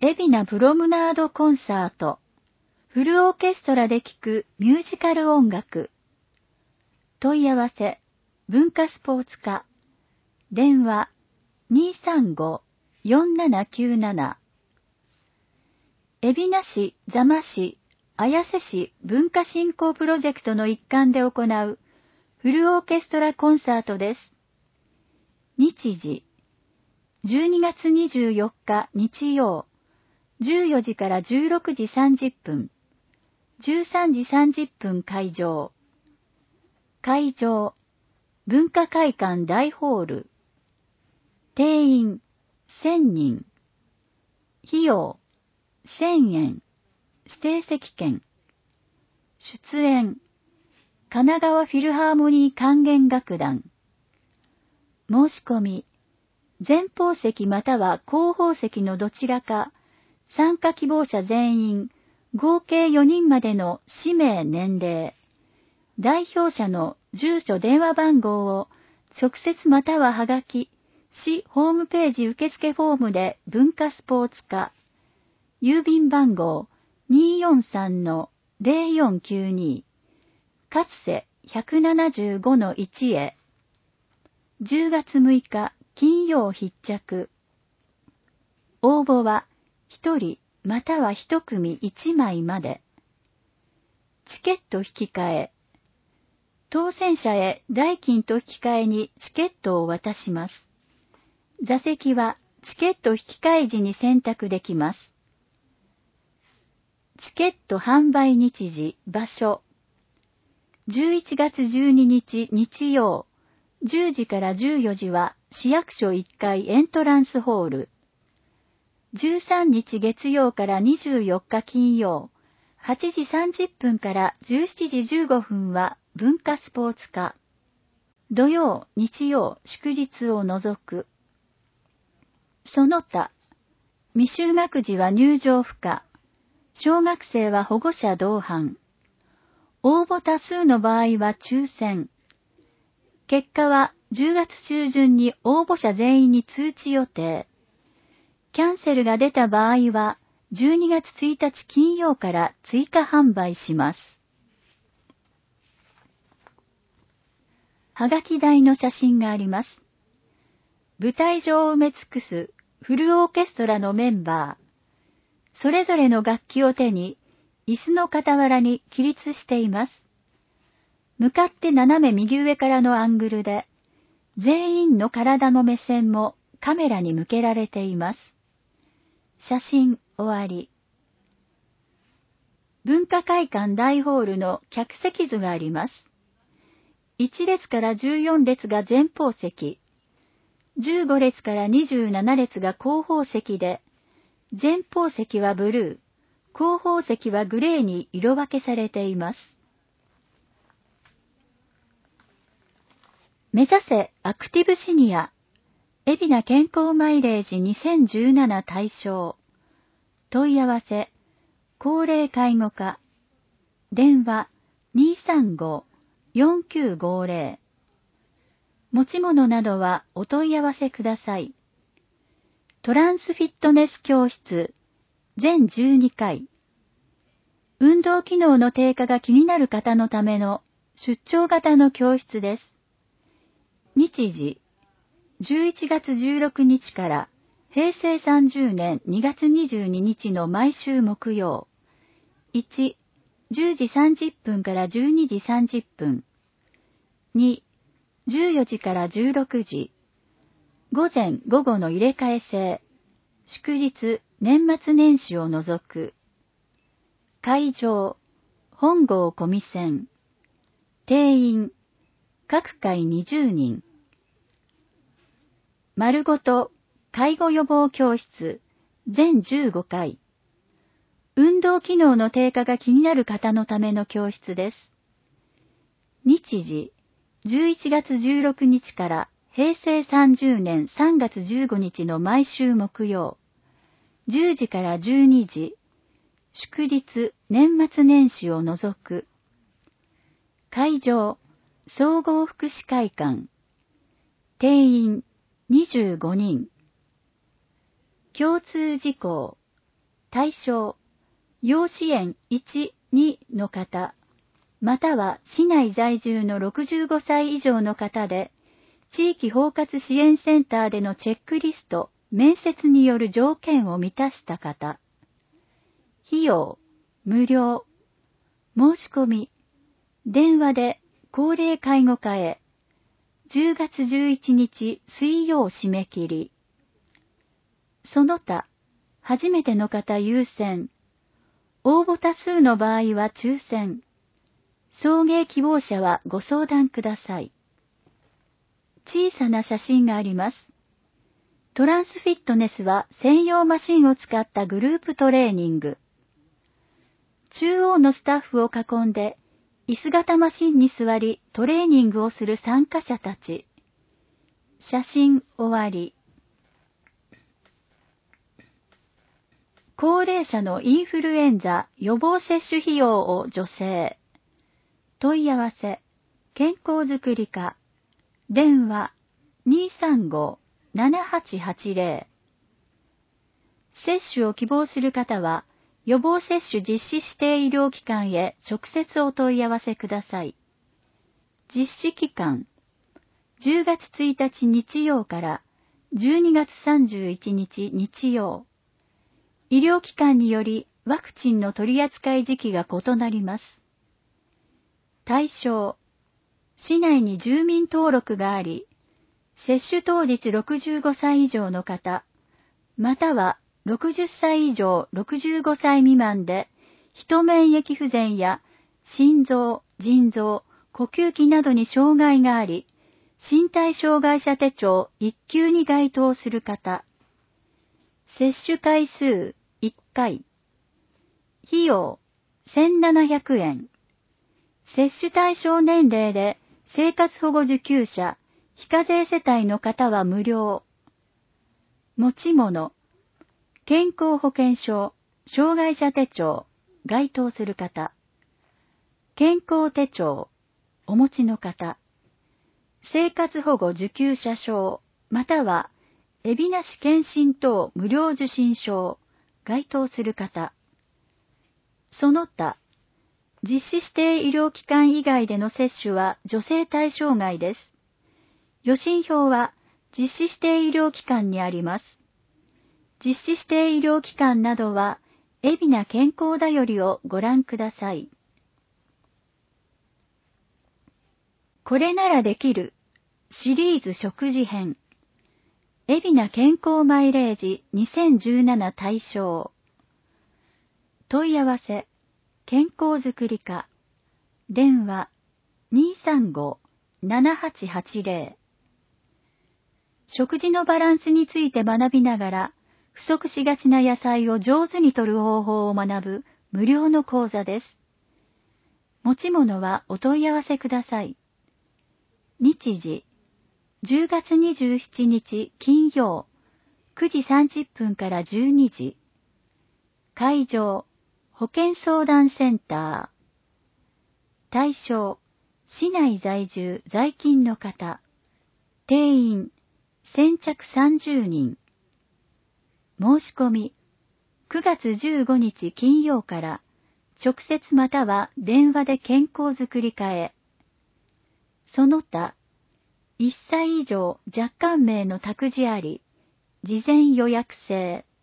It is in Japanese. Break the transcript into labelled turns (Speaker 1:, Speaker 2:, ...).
Speaker 1: 海老名プロムナードコンサート。フルオーケストラで聴くミュージカル音楽。問い合わせ、文化スポーツ課。電話、235-4797。海老名市、座間市、綾瀬市文化振興プロジェクトの一環で行うフルオーケストラコンサートです。日時、12月24日日曜、14時から16時30分、13時30分開場。会場、文化会館大ホール。定員、1000人。費用、1000円。指定席券。出演、神奈川フィルハーモニー管弦楽団。申し込み、前方席または後方席のどちらか、参加希望者全員、合計4人までの氏名年齢、代表者の住所電話番号を直接またははがき、市ホームページ受付フォームで文化スポーツ課、郵便番号 243-0492、かつせ 175-1 へ。10月6日金曜必着。応募は1人または1組1枚まで。チケット引き換え。当選者へ代金と引き換えにチケットを渡します。座席はチケット引き換え時に選択できます。チケット販売日時、場所。11月12日日曜、10時から14時は市役所1階エントランスホール。13日月曜から24日金曜、8時30分から17時15分は文化スポーツ課。土曜、日曜、祝日を除く。その他、未就学児は入場不可。小学生は保護者同伴。応募多数の場合は抽選。結果は10月中旬に応募者全員に通知予定。キャンセルが出た場合は12月1日金曜から追加販売します。はがき台の写真があります。舞台上を埋め尽くすフルオーケストラのメンバー。それぞれの楽器を手に、椅子の傍らに起立しています。向かって斜め右上からのアングルで、全員の体の目線もカメラに向けられています。写真終わり。文化会館大ホールの客席図があります。1列から14列が前方席、15列から27列が後方席で、前方席はブルー、後方席はグレーに色分けされています。目指せアクティブシニア、海老名健康マイレージ2017対象。問い合わせ、高齢介護課。電話235-4950。持ち物などはお問い合わせください。トランスフィットネス教室、全12回。運動機能の低下が気になる方のための出張型の教室です。日時、11月16日から平成30年2月22日の毎週木曜。1、10時30分から12時30分。2、14時から16時。午前午後の入れ替え制。祝日、年末年始を除く。会場、本郷小見線。定員、各回20人。丸ごと、介護予防教室、全15回。運動機能の低下が気になる方のための教室です。日時、11月16日から平成30年3月15日の毎週木曜。10時から12時。祝日、年末年始を除く。会場、総合福祉会館。定員、25人。共通事項。 対象、要支援1、2の方、または市内在住の65歳以上の方で、地域包括支援センターでのチェックリスト、面接による条件を満たした方。費用、無料。申し込み、電話で高齢介護課へ。10月11日水曜締め切り。その他、初めての方優先。応募多数の場合は抽選。送迎希望者はご相談ください。小さな写真があります。トランスフィットネスは専用マシンを使ったグループトレーニング。中央のスタッフを囲んで、椅子型マシンに座りトレーニングをする参加者たち。写真終わり。高齢者のインフルエンザ予防接種費用を助成。問い合わせ、健康づくり課。電話 235-7880。接種を希望する方は、予防接種実施指定医療機関へ直接お問い合わせください。実施期間、10月1日日曜から12月31日日曜。医療機関によりワクチンの取り扱い時期が異なります。対象、市内に住民登録があり、接種当日65歳以上の方、または60歳以上65歳未満で、人免疫不全や心臓、腎臓、呼吸器などに障害があり、身体障害者手帳1級に該当する方。接種回数1回。費用1700円。接種対象年齢で生活保護受給者、非課税世帯の方は無料。持ち物、健康保険証、障害者手帳、該当する方。健康手帳、お持ちの方。生活保護受給者証、または、海老名市健診等無料受診証、該当する方。その他、実施指定医療機関以外での接種は助成対象外です。予診票は実施指定医療機関にあります。実施指定医療機関などは、海老名健康だよりをご覧ください。これならできるシリーズ食事編。海老名健康マイレージ2017対象。問い合わせ、健康づくり課。電話235-7880。食事のバランスについて学びながら、不足しがちな野菜を上手に摂る方法を学ぶ無料の講座です。持ち物はお問い合わせください。日時、10月27日金曜、9時30分から12時。会場、保健相談センター。対象、市内在住在勤の方。定員、先着30人。申し込み、9月15日金曜から直接または電話で健康づくり課へ。その他、1歳以上若干名の託児あり、事前予約制。